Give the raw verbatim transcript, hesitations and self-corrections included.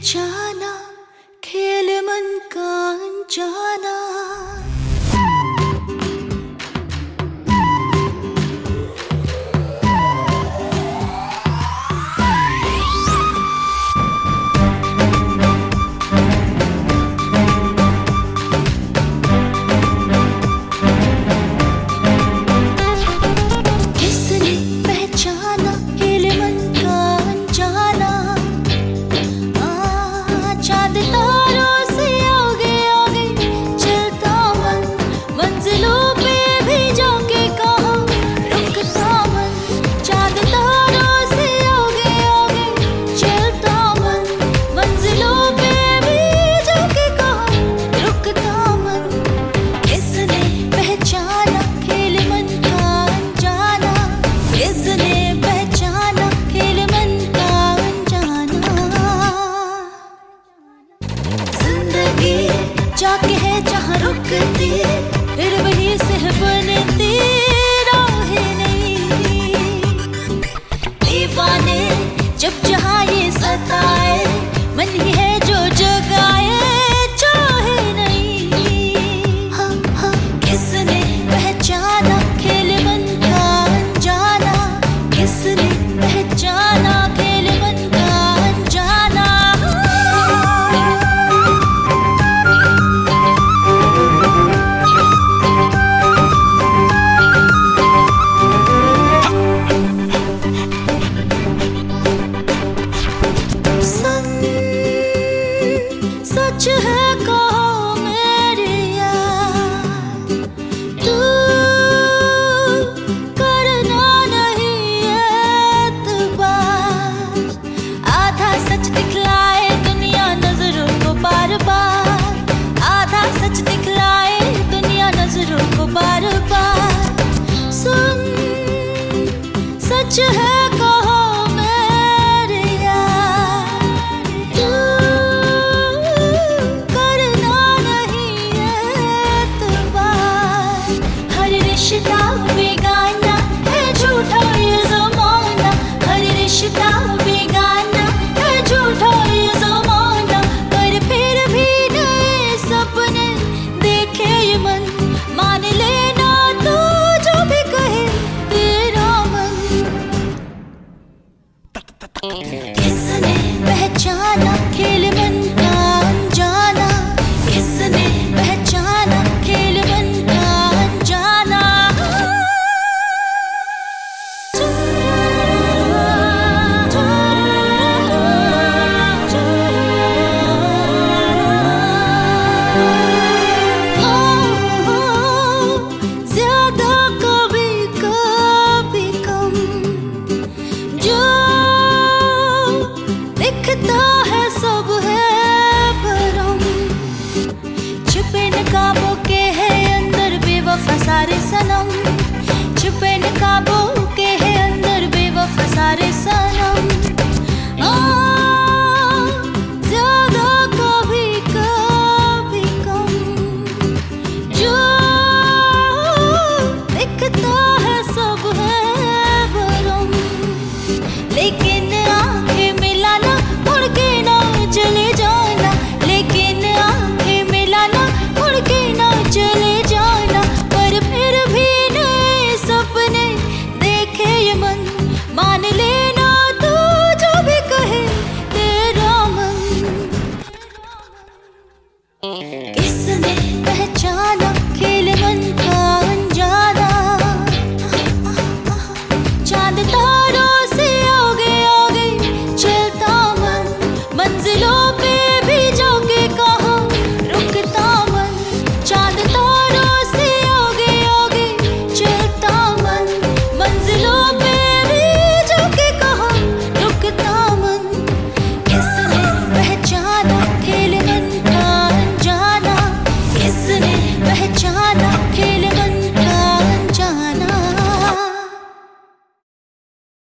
पहचाना खेल मन का अनजाना। किसने पहचाना खेल मन का अनजाना। चांद तारों से आगे आगे चलता मन, मंजिलों पे भी जाके कहाँ रुकता मन। चांद तारों से आगे आगे चलता मन, मंजिलों पे भी जाके कहाँ रुकता मन। किसने पहचाना खेल मन का अनजाना। किसने पहचाना खेल मन का अनजाना। जिंदगी जाके है जहाँ रुकती, फिर वही से बनती राहें नहीं। दीवाने जब जहाँ ये सताए, मन ही है जो जगाए चाहे नहीं। हाँ हाँ किसने पहचाना खेल मन का अनजाना। किसने पहचाना खेल मन का अनजाना। सच है कहो मेरी यार, तू करना नहीं एतबार। आधा सच दिखलाए दुनिया नजरों को बार बार। आधा सच दिखलाए दुनिया नजरों को बार बार। सुन सच है कहो मेरी यार, तू रिश्ता बेगाना है झूठा ये ज़माना। हर रिश्ता बेगाना है झूठा ये ज़माना। पर फिर भी नए सपने देखे ये मन, मान लेना तू जो भी कहे तेरा मन। किसने पहचाना खेल मन का अनजाना। किसने पहचाना खेल मन का अनजाना। ज्यादा कभी कभी कम, जो दिखता है सब है भरम। छुपे नकाबों के है अंदर बेवफा सारे सनम। छुपे नकाबों के है अंदर बेवफा सारे सनम। आ, ज्यादा कभी कभी कम, जो दिखता है सब है भरम। लेकिन आंखें मिलाना मुड़ के ना चले जाना। लेकिन आंखें मिलाना मुड़ के ना चले जाना। पर फिर भी नए सपने देखे ये मन, मान लेना तू जो भी कहे तेरा मन। किसने